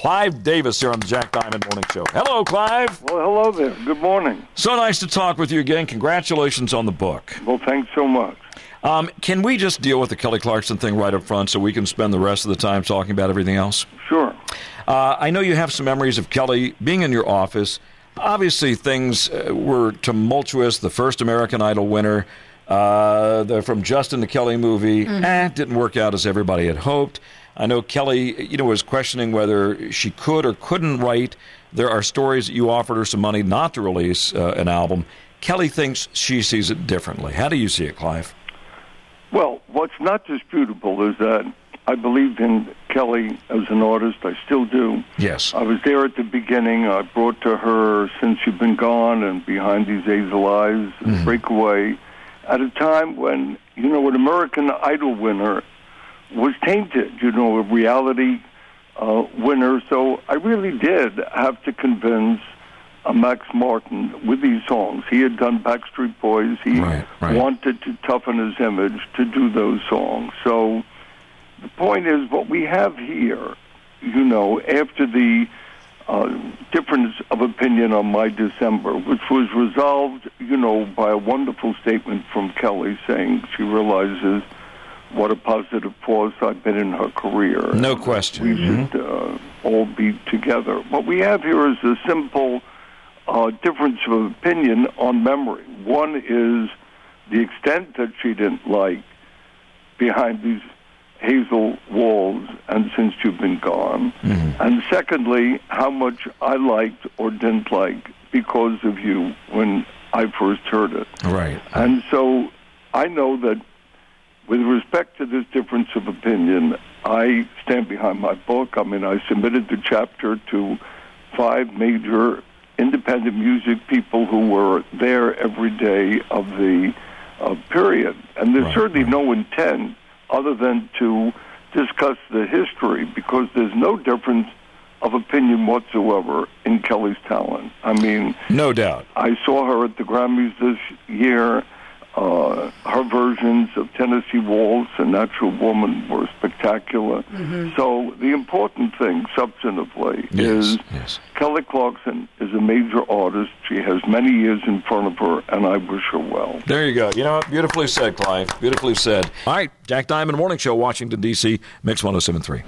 Clive Davis here on the Jack Diamond Morning Show. Hello, Clive. Well, hello there. Good morning. So nice to talk with you again. Congratulations on the book. Well, thanks so much. Can we just deal with the Kelly Clarkson thing right up front so we can spend the rest of the time talking about everything else? Sure. I know you have some memories of Kelly being in your office. Obviously, things were tumultuous. The first American Idol winner, from Justin the Kelly movie, didn't work out as everybody had hoped. I know Kelly, was questioning whether she could or couldn't write. There are stories that you offered her some money not to release an album. Kelly thinks she sees it differently. How do you see it, Clive? Well, what's not disputable is that I believed in Kelly as an artist. I still do. Yes. I was there at the beginning. I brought to her Since You've Been Gone and Behind These Hazel Eyes and Breakaway at a time when, an American Idol winner was tainted, a reality winner. So I really did have to convince Max Martin with these songs. He had done Backstreet Boys. He wanted to toughen his image to do those songs. So the point is, what we have here, after the difference of opinion on My December, which was resolved, by a wonderful statement from Kelly saying she realizes what a positive force I've been in her career. No question. We should all be together. What we have here is a simple difference of opinion on memory. One is the extent that she didn't like Behind These Hazel Walls and Since You've Been Gone. And secondly, how much I liked or didn't like Because of You when I first heard it. Right. And so I know that with respect to this difference of opinion, I stand behind my book. I mean, I submitted the chapter to 5 major independent music people who were there every day of the period. And there's certainly no intent other than to discuss the history, because there's no difference of opinion whatsoever in Kelly's talent. I mean, no doubt. I saw her at the Grammys this year. Her versions of Tennessee Waltz and Natural Woman were spectacular. So the important thing, substantively, is Kelly Clarkson is a major artist. She has many years in front of her, and I wish her well. There you go. Beautifully said, Clive. Beautifully said. All right, Jack Diamond Morning Show, Washington, D.C., Mix 107.3.